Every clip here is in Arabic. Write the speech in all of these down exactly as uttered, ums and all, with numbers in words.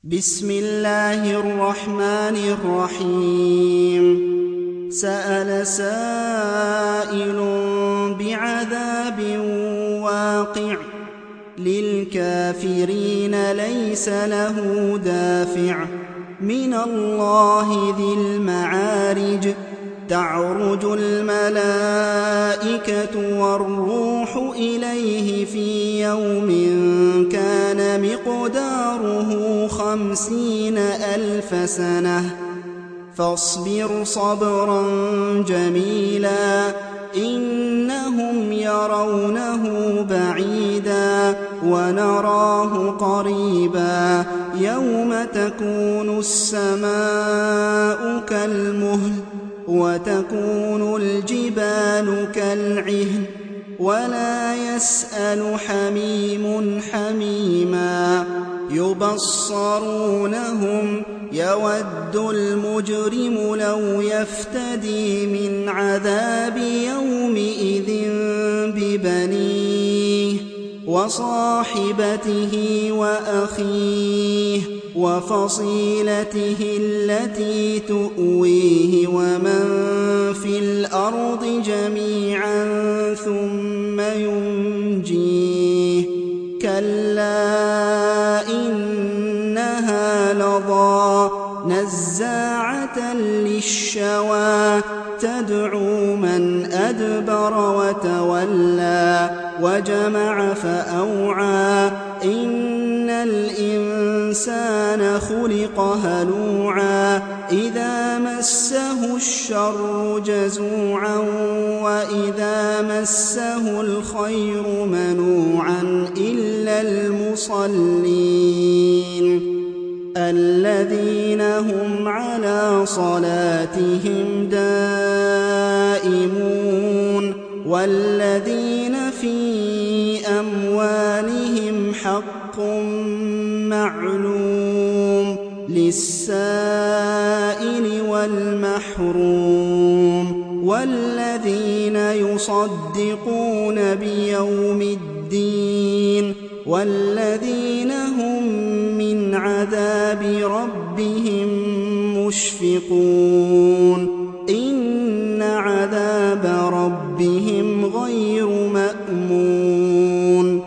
بسم الله الرحمن الرحيم سأل سائل بعذاب واقع للكافرين ليس له دافع من الله ذي المعارج تعرج الملائكة والروح إليه في يوم كان مقداره خمسين ألف سنة فاصبر صبرا جميلا إنهم يرونه بعيدا ونراه قريبا يوم تكون السماء كالمهل وتكون الجبال كالعهن ولا يسأل حميم حميما يبصرونهم يود المجرم لو يفتدي من عذاب يومئذ ببنيه وصاحبته وأخيه وفصيلته التي تؤويه ومن في الأرض جميعا ثم ينجيه كلا إنها لظى نزاعة للشوى تدعو من أدبر وتولى وجمع فأوعى إن الإنسان خلق هلوعا إذا مسه الشر جزوعا وإذا مسه الخير منوعا إلا المصلين الذين هم على صلاتهم دائمون والذين في أموالهم حق معلوم للسائل والمحروم والذين يصدقون بيوم الدين والذين هم من عذاب ربهم مشفقون إن عذاب ربهم غير مأمون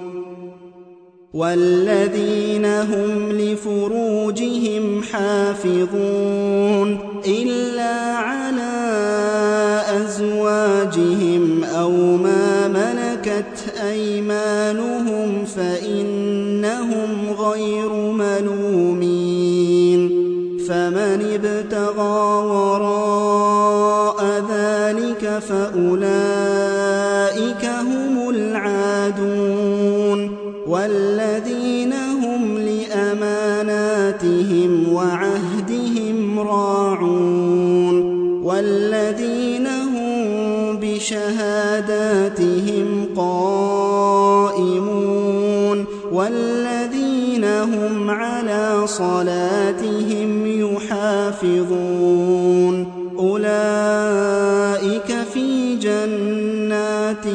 والذين هم لفروجهم حافظون إلا على أزواجهم أو ما ملكت أيمانهم فإنهم غير ملومين فمن ابتغى وراء ذلك فأولئك هم العادون والذين هم لأماناتهم وعهدهم راعون والذين هم بشهاداتهم قائمون والذين هم على صلاتهم يحافظون أولئك في جنات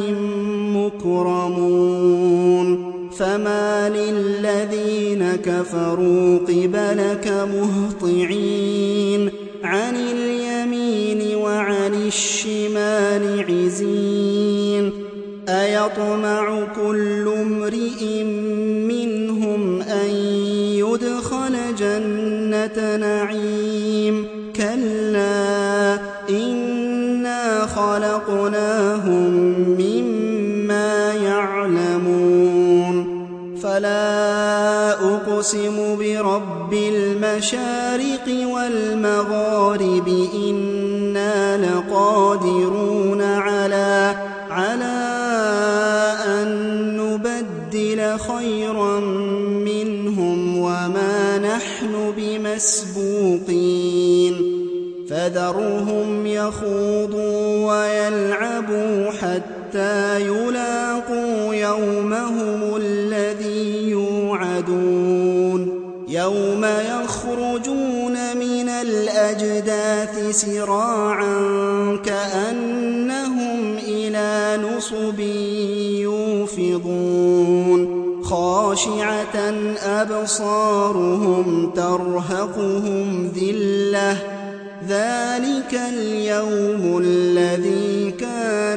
مكرمون فما للذين كفروا قبلك مهطعين عن اليمين وعن الشمال عزين أيطمع كل امرئ منهم أن يدخل جنة نعيم كلا إنا خلقناهم مما يعلمون فلا أقسم برب المشارق والمغارب إنا لقادرون على على أن نبدل خيرا منهم وما نحن بمسبوقين فذرهم يخوضوا ويلعبوا حتى يلاقوا يومهم الذي يوعدون يوم يخرجون من الأجداث سراعا كأنهم إلى نصب يوفضون خاشعة أبصارهم ترهقهم ذلة ذلك اليوم الذي كان